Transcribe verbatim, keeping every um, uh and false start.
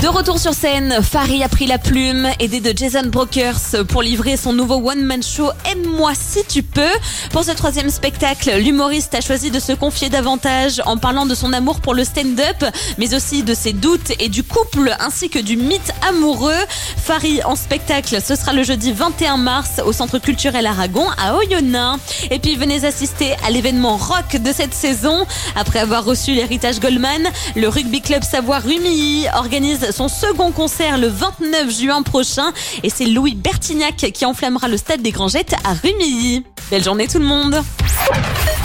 De retour sur scène, Fari a pris la plume, aidé de Jason Brokers pour livrer son nouveau one-man show Aime-moi si tu peux. Pour ce troisième spectacle, l'humoriste a choisi de se confier davantage en parlant de son amour pour le stand-up, mais aussi de ses doutes et du couple ainsi que du mythe amoureux. Fari en spectacle, ce sera le jeudi vingt et un mars au Centre culturel Aragon à Oyonnax. Et puis venez assister à l'événement rock de cette saison. Après avoir reçu l'héritage Goldman, le Rugby Club Savoie-Rumilly organise son second concert le vingt-neuf juin prochain et c'est Louis Bertignac qui enflammera le stade des Grangettes à Rumilly. Belle journée tout le monde.